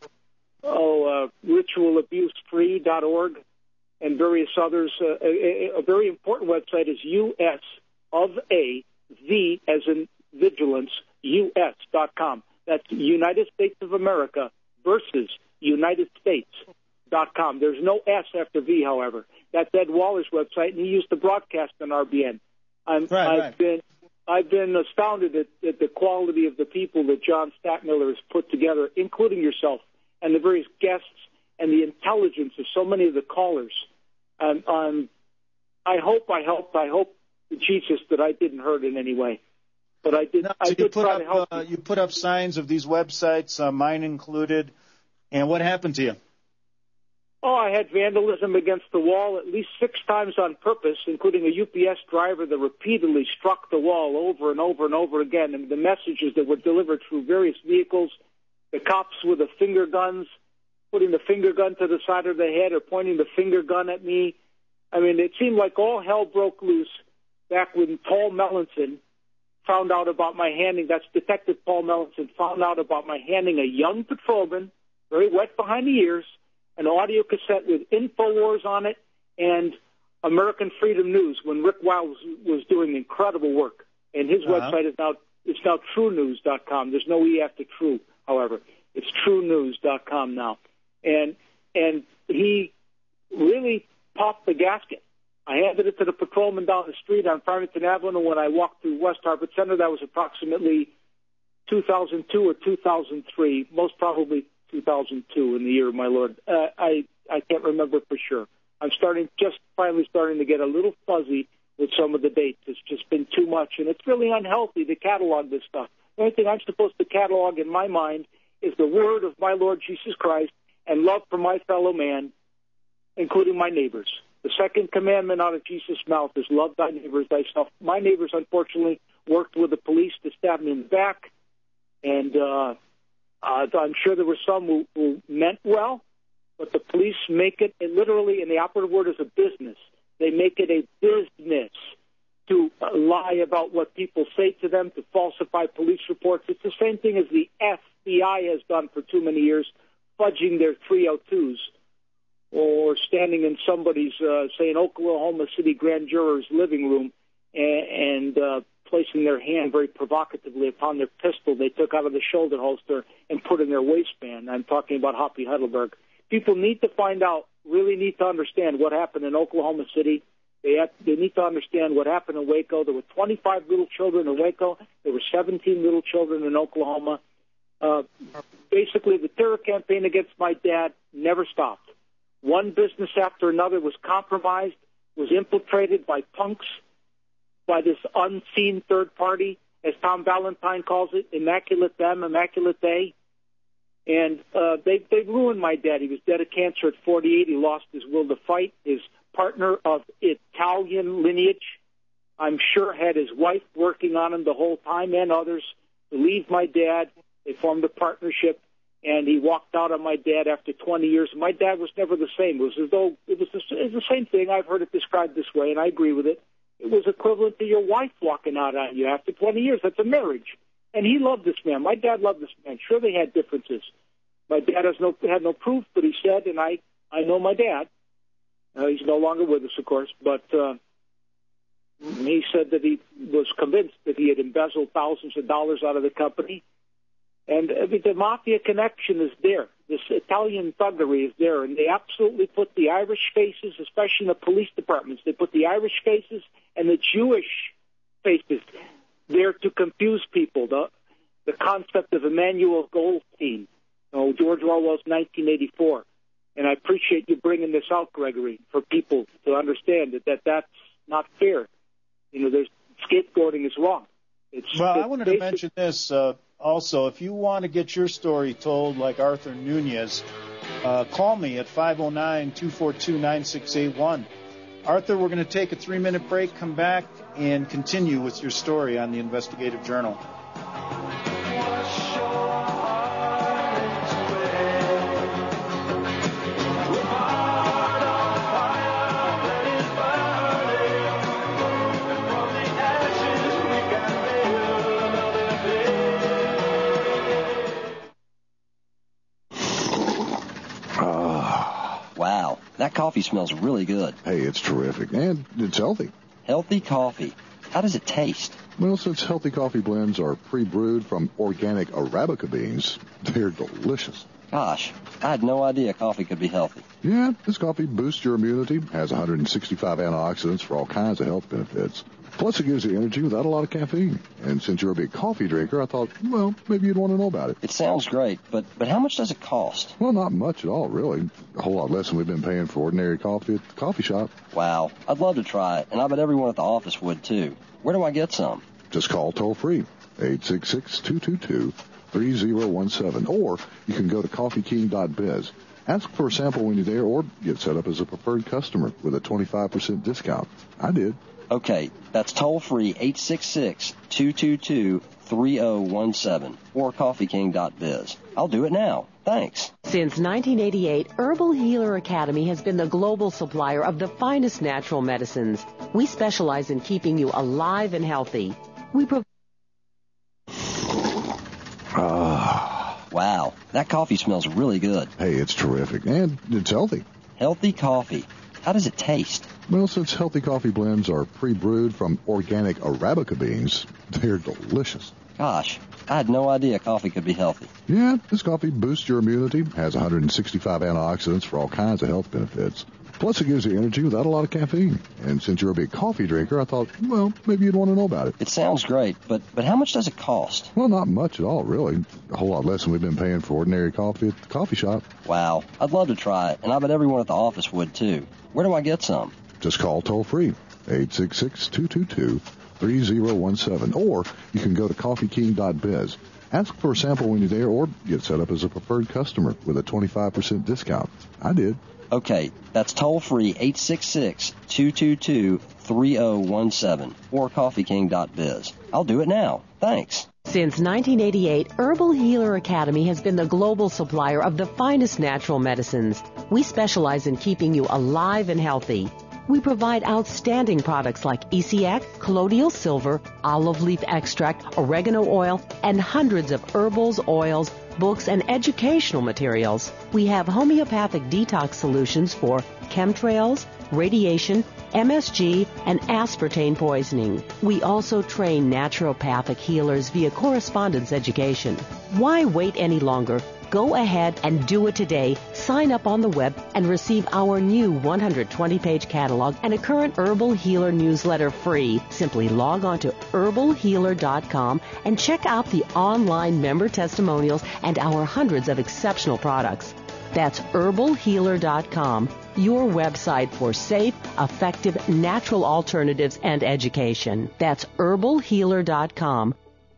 oh, uh, ritual abuse free dot org, and various others. Uh, a, a very important website is U S of A, V as in vigilance, U S dot com. That's United States of America versus United States dot com. There's no S after V, however. That's Ed Waller's website, and he used to broadcast on R B N. I'm, Right, I've right. been I've been astounded at, at the quality of the people that John Stadtmiller has put together, including yourself, and the various guests, and the intelligence of so many of the callers. Um, um, I hope I helped. I hope, Jesus, that I didn't hurt in any way. But I did. No, I so you did put try up to help. uh, you put up signs of these websites, uh, mine included. And what happened to you? Oh, I had vandalism against the wall at least six times on purpose, including a U P S driver that repeatedly struck the wall over and over and over again. And the messages that were delivered through various vehicles, the cops with the finger guns, putting the finger gun to the side of the head or pointing the finger gun at me. I mean, it seemed like all hell broke loose back when Paul Melanson found out about my handing, that's Detective Paul Melanson, found out about my handing a young patrolman, very wet behind the ears, an audio cassette with InfoWars on it, and American Freedom News when Rick Wild was, was doing incredible work. And his Uh-huh. website is now it's now true news dot com. There's no E after true, however. It's true news dot com now. And and he really popped the gasket. I handed it to the patrolman down the street on Farmington Avenue when I walked through West Harvard Center. That was approximately two thousand two or two thousand three, most probably two thousand two in the year of my Lord. Uh, I I can't remember for sure. I'm starting, just finally starting to get a little fuzzy with some of the dates. It's just been too much, and it's really unhealthy to catalog this stuff. The only thing I'm supposed to catalog in my mind is the word of my Lord Jesus Christ and love for my fellow man, including my neighbors. The second commandment out of Jesus' mouth is love thy neighbors thyself. My neighbors, unfortunately, worked with the police to stab me in the back, and uh, uh, I'm sure there were some who, who meant well, but the police make it, and literally, and the operative word is a business. They make it a business to uh, lie about what people say to them, to falsify police reports. It's the same thing as the F B I has done for too many years, fudging their three oh twos. Or standing in somebody's, uh, say, an Oklahoma City grand juror's living room and, and uh, placing their hand very provocatively upon their pistol they took out of the shoulder holster and put in their waistband. I'm talking about Hoppy Heidelberg. People need to find out, really need to understand what happened in Oklahoma City. They, have, they need to understand what happened in Waco. There were twenty-five little children in Waco. There were seventeen little children in Oklahoma. Uh, basically, the terror campaign against my dad never stopped. One business after another was compromised, was infiltrated by punks, by this unseen third party, as Tom Valentine calls it, immaculate them, immaculate they. And uh, they, they ruined my dad. He was dead of cancer at forty-eight. He lost his will to fight. His partner of Italian lineage, I'm sure, had his wife working on him the whole time, and others, to leave my dad. They formed a partnership. And he walked out on my dad after twenty years. My dad was never the same. It was as though it was the, it was the same thing. I've heard it described this way, and I agree with it. It was equivalent to your wife walking out on you after twenty years. That's a marriage. And he loved this man. My dad loved this man. Sure, they had differences. My dad has no had no proof, but he said, and I, I know my dad. Uh, he's no longer with us, of course, but uh, he said that he was convinced that he had embezzled thousands of dollars out of the company. And uh, the mafia connection is there. This Italian thuggery is there. And they absolutely put the Irish faces, especially in the police departments, they put the Irish faces and the Jewish faces there to confuse people. The, the concept of Emmanuel Goldstein, you know, George Orwell's nineteen eighty-four. And I appreciate you bringing this out, Gregory, for people to understand that, that that's not fair. You know, there's scapegoating is wrong. It's, well, it's I wanted basic. to mention this uh, also. If you want to get your story told like Arthur Nunez, uh, call me at five oh nine, two four two, nine six eight one. Arthur, we're going to take a three-minute break, come back, and continue with your story on the Investigative Journal. Wow, that coffee smells really good. Hey, it's terrific, and it's healthy. Healthy coffee. How does it taste? Well, since healthy coffee blends are pre-brewed from organic Arabica beans, they're delicious. Gosh, I had no idea coffee could be healthy. Yeah, this coffee boosts your immunity, has one hundred sixty-five antioxidants for all kinds of health benefits. Plus, it gives you energy without a lot of caffeine. And since you're a big coffee drinker, I thought, well, maybe you'd want to know about it. It sounds great, but, but how much does it cost? Well, not much at all, really. A whole lot less than we've been paying for ordinary coffee at the coffee shop. Wow, I'd love to try it, and I bet everyone at the office would, too. Where do I get some? Just call toll-free, eight six six, two two two, three zero one seven, or you can go to coffee king dot biz. Ask for a sample when you're there, or get set up as a preferred customer with a twenty-five percent discount. I did. Okay, that's toll-free, eight six six, two two two, three zero one seven, or coffee king dot biz. I'll do it now. Thanks. Since nineteen eighty-eight, Herbal Healer Academy has been the global supplier of the finest natural medicines. We specialize in keeping you alive and healthy. We provide... Ah. Wow, that coffee smells really good. Hey, it's terrific, and it's healthy. Healthy coffee. How does it taste? Well, since healthy coffee blends are pre-brewed from organic Arabica beans, they're delicious. Gosh, I had no idea coffee could be healthy. Yeah, this coffee boosts your immunity, has one hundred sixty-five antioxidants for all kinds of health benefits. Plus, it gives you energy without a lot of caffeine. And since you're a big coffee drinker, I thought, well, maybe you'd want to know about it. It sounds great, but, but how much does it cost? Well, not much at all, really. A whole lot less than we've been paying for ordinary coffee at the coffee shop. Wow, I'd love to try it, and I bet everyone at the office would, too. Where do I get some? Just call toll-free, eight six six, two two two, three zero one seven, or you can go to coffee king dot biz. Ask for a sample when you're there, or get set up as a preferred customer with a twenty-five percent discount. I did. Okay, that's toll-free, eight six six, two two two, three zero one seven, or coffee king dot biz. I'll do it now. Thanks. Since nineteen eighty-eight, Herbal Healer Academy has been the global supplier of the finest natural medicines. We specialize in keeping you alive and healthy. We provide outstanding products like E C X, colloidal silver, olive leaf extract, oregano oil, and hundreds of herbals, oils, books, and educational materials. We have homeopathic detox solutions for chemtrails, radiation, M S G, and aspartame poisoning. We also train naturopathic healers via correspondence education. Why wait any longer? Go ahead and do it today. Sign up on the web and receive our new one hundred twenty page catalog and a current Herbal Healer newsletter free. Simply log on to herbal healer dot com and check out the online member testimonials and our hundreds of exceptional products. That's herbal healer dot com, your website for safe, effective, natural alternatives and education. That's herbal healer dot com.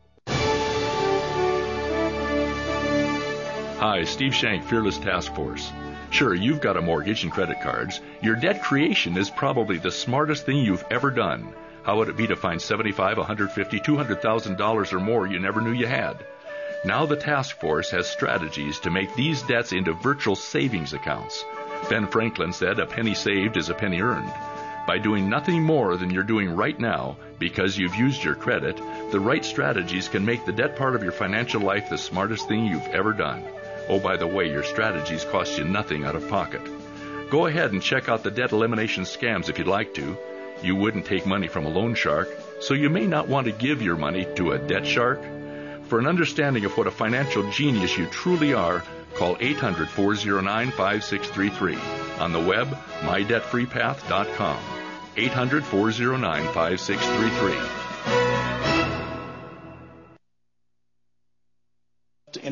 Hi, Steve Shank, Fearless Task Force. Sure, you've got a mortgage and credit cards. Your debt creation is probably the smartest thing you've ever done. How would it be to find seventy-five thousand dollars, one hundred fifty thousand dollars, two hundred thousand dollars or more you never knew you had? Now the task force has strategies to make these debts into virtual savings accounts. Ben Franklin said a penny saved is a penny earned. By doing nothing more than you're doing right now because you've used your credit, the right strategies can make the debt part of your financial life the smartest thing you've ever done. Oh, by the way, your strategies cost you nothing out of pocket. Go ahead and check out the debt elimination scams if you'd like to. You wouldn't take money from a loan shark, so you may not want to give your money to a debt shark. For an understanding of what a financial genius you truly are, call eight hundred, four oh nine, five six three three. On the web, my debt free path dot com. eight hundred, four oh nine, five six three three.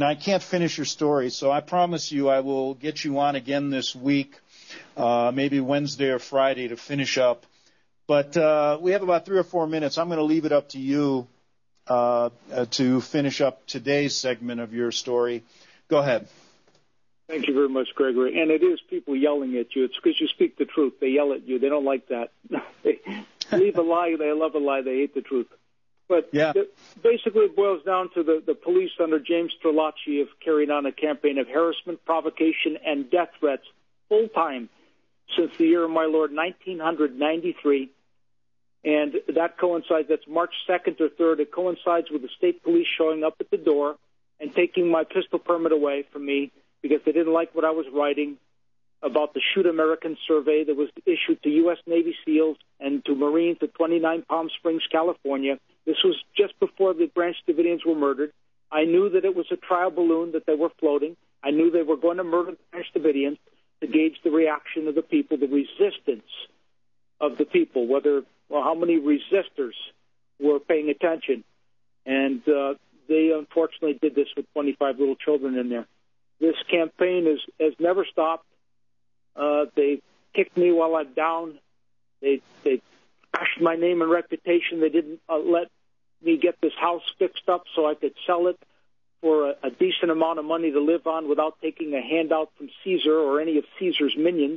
and I can't finish your story, so I promise you I will get you on again this week, uh, maybe Wednesday or Friday to finish up. But uh, we have about three or four minutes. I'm going to leave it up to you uh, uh, to finish up today's segment of your story. Go ahead. Thank you very much, Gregory. And it is people yelling at you. It's because you speak the truth. They yell at you. They don't like that. They leave a lie. They love a lie. They hate the truth. But yeah. the, basically it boils down to the, the police under James Strelacci have carried on a campaign of harassment, provocation, and death threats full-time since the year of my Lord, nineteen ninety-three. And that coincides, that's March second or third. It coincides with the state police showing up at the door and taking my pistol permit away from me because they didn't like what I was writing about the Shoot American survey that was issued to U S Navy SEALs and to Marines at twenty-nine Palm Springs, California. This was just before the Branch Davidians were murdered. I knew that it was a trial balloon that they were floating. I knew they were going to murder the Branch Davidians to gauge the reaction of the people, the resistance of the people, whether, well, how many resistors were paying attention. And uh, they unfortunately did this with twenty-five little children in there. This campaign is, has never stopped. Uh, they kicked me while I'm down. They they crushed my name and reputation. They didn't uh, let me get this house fixed up so I could sell it for a, a decent amount of money to live on without taking a handout from Caesar or any of Caesar's minions.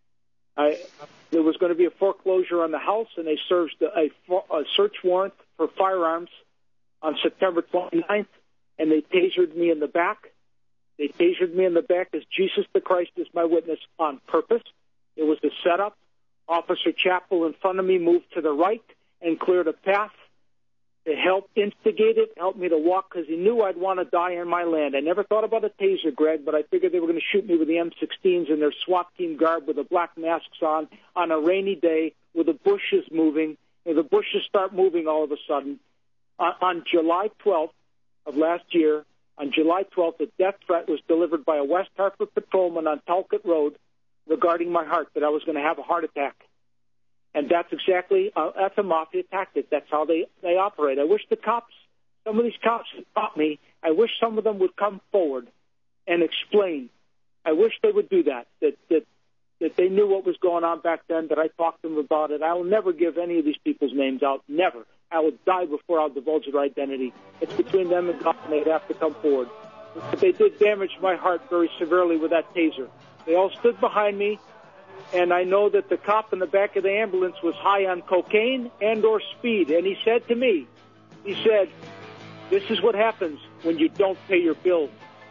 I, there was going to be a foreclosure on the house, and they served a, a search warrant for firearms on September twenty-ninth, and they tasered me in the back. They tasered me in the back as Jesus the Christ is my witness on purpose. It was a setup. Officer Chappell in front of me moved to the right and cleared a path to help instigate it, help me to walk, because he knew I'd want to die on my land. I never thought about a taser, Greg, but I figured they were going to shoot me with the M sixteens in their SWAT team garb with the black masks on on a rainy day with the bushes moving. And the bushes start moving all of a sudden. On, on July twelfth of last year, on July twelfth, a death threat was delivered by a West Hartford patrolman on Talcott Road regarding my heart, that I was going to have a heart attack. And that's exactly, uh, that's a mafia tactic. That's how they, they operate. I wish the cops, some of these cops had taught me, I wish some of them would come forward and explain. I wish they would do that, that, that, that they knew what was going on back then, that I talked to them about it. I will never give any of these people's names out, never. I will die before I'll divulge their identity. It's between them and God, and they'd have to come forward. But they did damage my heart very severely with that taser. They all stood behind me, and I know that the cop in the back of the ambulance was high on cocaine and or speed. And he said to me, he said, this is what happens when you don't pay your bills.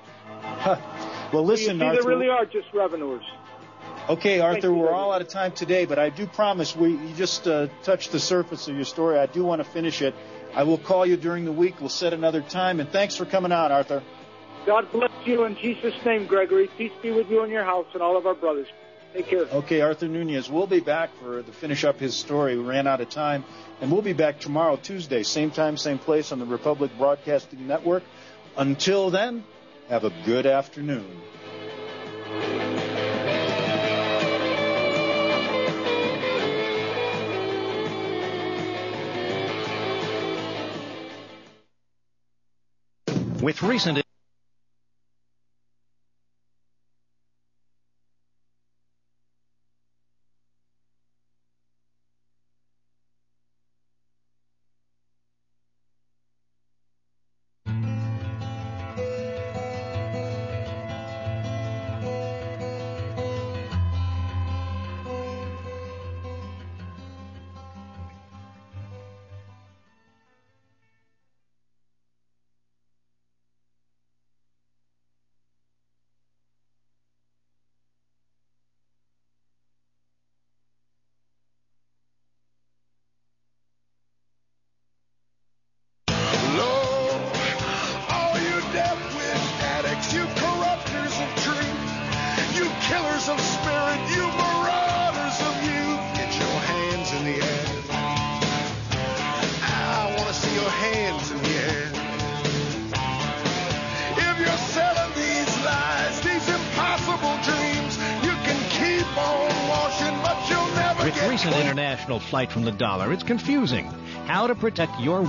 Well, listen, so you see, Arthur. They really are just revenuers. Okay, Arthur, we're all out of time today, but I do promise we you just uh, touched the surface of your story. I do want to finish it. I will call you during the week. We'll set another time, and thanks for coming on, Arthur. God bless you in Jesus' name, Gregory. Peace be with you and your house and all of our brothers. Take care. Okay, Arthur Nunez. We'll be back for to finish up his story. We ran out of time, and we'll be back tomorrow, Tuesday, same time, same place on the Republic Broadcasting Network. Until then, have a good afternoon. With recent recent international flight from the dollar, it's confusing. How to protect your